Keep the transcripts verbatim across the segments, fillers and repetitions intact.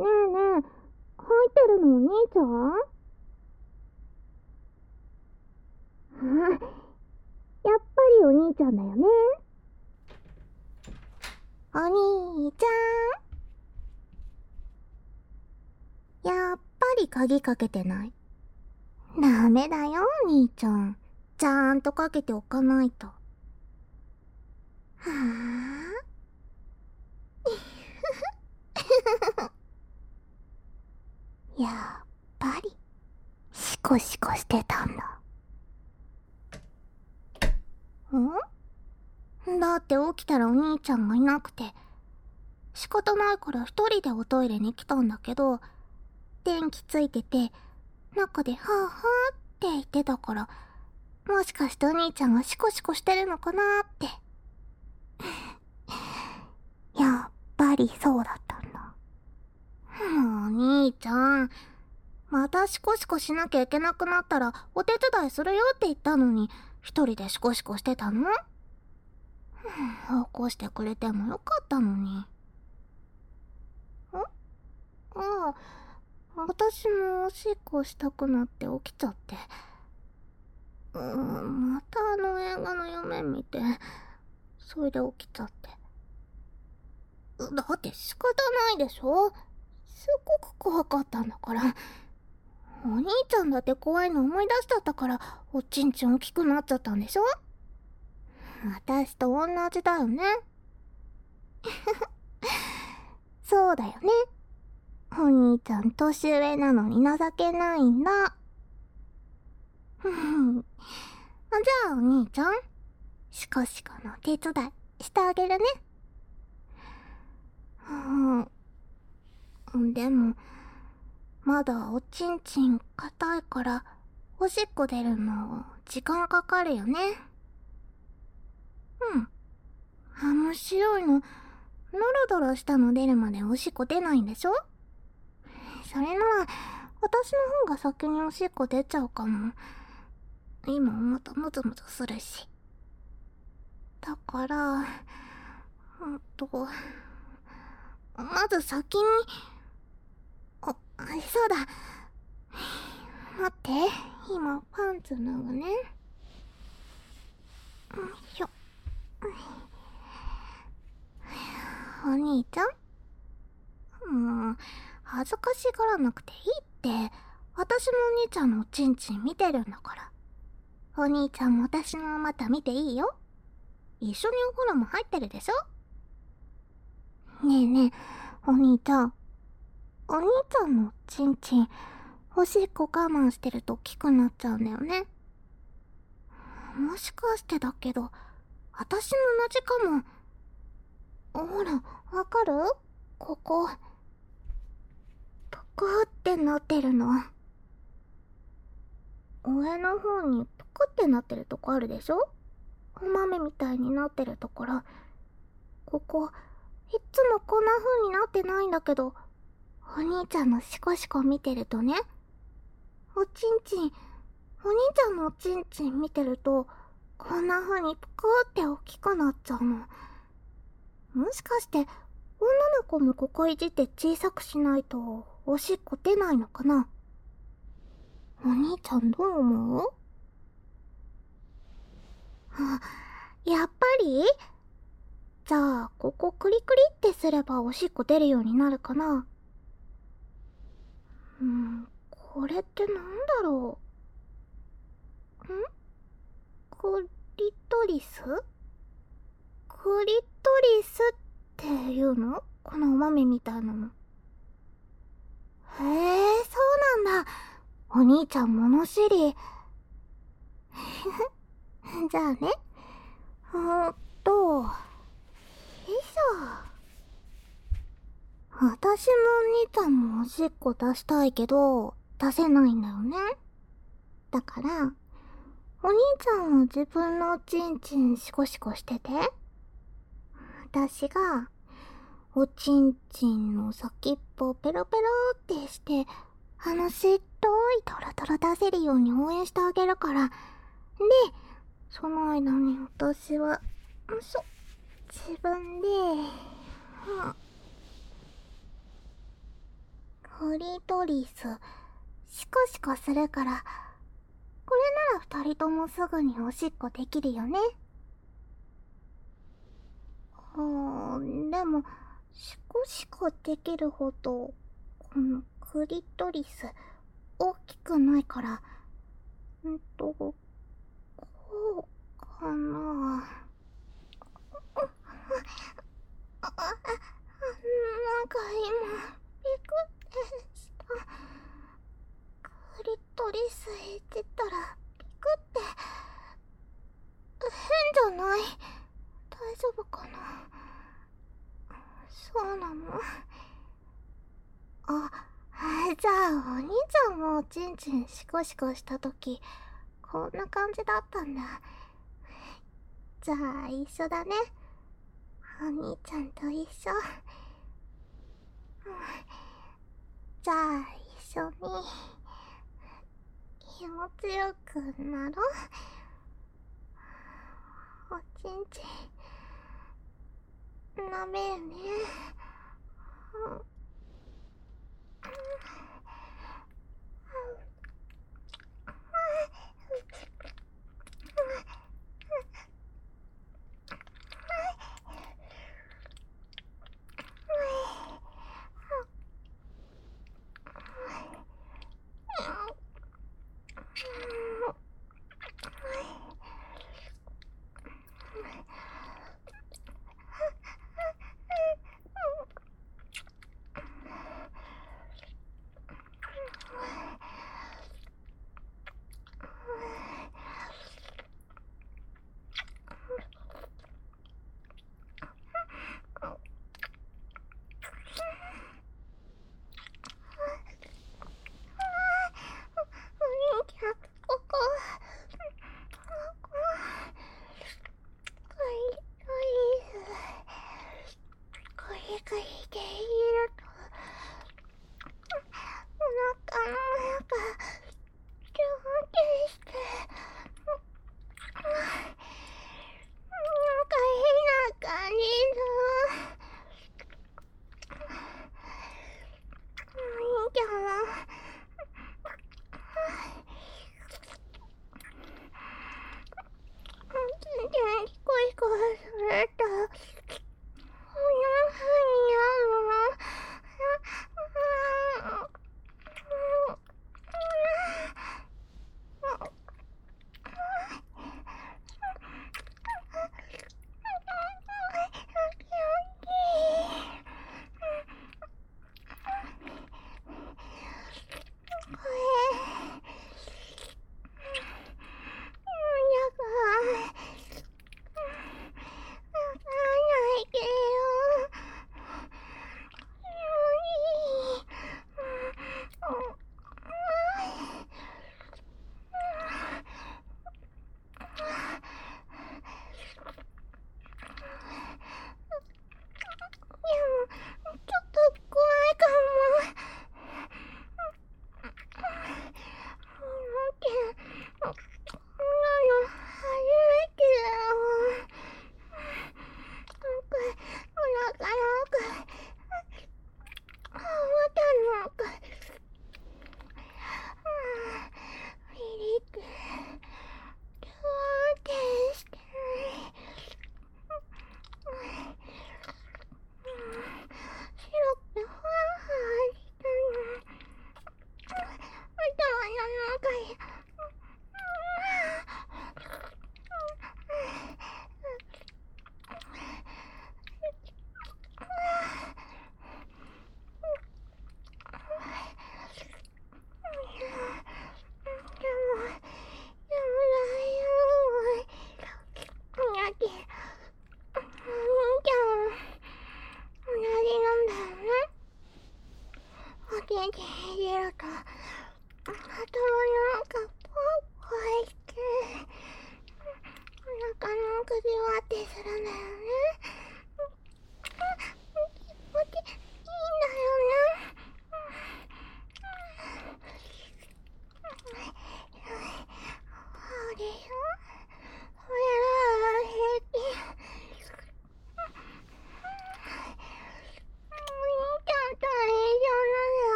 えねえ、入ってるのお兄ちゃん？あ、やっぱりお兄ちゃんだよね。お兄ちゃん、やっぱり鍵かけてない？ダメだよお兄ちゃん、ちゃんとかけておかないと。はあやっぱりシコシコしてたんだ。んだって起きたらお兄ちゃんがいなくて、仕方ないから一人でおトイレに来たんだけど、電気ついてて中ではぁはぁって言ってたから、もしかしてお兄ちゃんがシコシコしてるのかなーって。やっぱりそうだったんだ。もうお兄ちゃん、またシコシコしなきゃいけなくなったらお手伝いするよって言ったのに、一人でシコシコしてたの？起こしてくれてもよかったのに。ん？ああ、私もおしっこしたくなって起きちゃって。うーん、またあの映画の夢見て、それで起きちゃって。だって仕方ないでしょ？すっごく怖かったんだから。お兄ちゃんだって怖いの思い出しちゃったから、おちんちん大きくなっちゃったんでしょ？私と同じだよね。そうだよね。お兄ちゃん年上なのに情けないんだ。ふふ。じゃあお兄ちゃん、シコシコの手伝いしてあげるね。うん。でも、まだおちんちん硬いから、おしっこ出るの時間かかるよね。うん。あの白いの、ドロドロしたの出るまでおしっこ出ないんでしょ？それなら、私の方が先におしっこ出ちゃうかも。今またムズムズするし。だから、うんと、まず先に、あ、そうだ。待って、今パンツ脱ぐね。よいしょ。お兄ちゃん？もう、恥ずかしがらなくていいって。私もお兄ちゃんのおちんちん見てるんだから。お兄ちゃんも私のまた見ていいよ。一緒にお風呂も入ってるでしょ？ねえねえ、お兄ちゃん。お兄ちゃんのおちんちん、おしっこ我慢してると大きくなっちゃうんだよね。もしかしてだけど、私も同じかも。ほら、わかる？ここ、ぷくーってなってるの。上の方にぷくってなってるとこあるでしょ？お豆みたいになってるところ。ここ、いっつもこんな風になってないんだけど、お兄ちゃんのシコシコ見てるとね、おちんちん、お兄ちゃんのおちんちん見てると、こんな風にぷくーって大きくなっちゃうの。もしかして、女の子もここいじって小さくしないと、おしっこ出ないのかな？お兄ちゃんどう思う？あ、やっぱり？じゃあ、ここクリクリってすればおしっこ出るようになるかな？うん、これってなんだろう？ん？クリトリス？クリトリスっていうの？このお豆みたいなの。へえ、そうなんだ。お兄ちゃん物知り。じゃあね。うーんと、よいしょ。私もお兄ちゃんもおしっこ出したいけど、出せないんだよね。だから、お兄ちゃんは自分のおちんちんシコシコしてて、私が、おちんちんの先っぽをペロペロってして、あのしっといトロトロ出せるように応援してあげるから。で、その間に私は、そ、自分で、うん、 クリトリス、シコシコするから、これなら二人ともすぐにおしっこできるよね。はあ、でも、シコシコできるほど、このクリトリス、大きくないから、んと、こうかな。あ、あ、なんか今、ビクってした。クリトリスいじったら、ビクって、変じゃない？大丈夫かな？そうなの？あ、じゃあお兄ちゃんもチンチンシコシコしたとき、こんな感じだったんだ。じゃあ一緒だね。お兄ちゃんと一緒。じゃあ一緒に気持ちよくなろう。おちんちん舐めるね。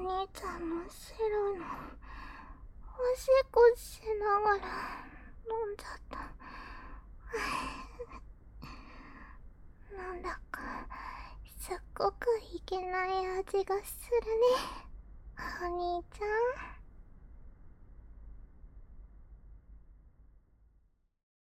兄ちゃんの白のおしっこしながら飲んじゃった。なんだかすっごくいけない味がするね、お兄ちゃん。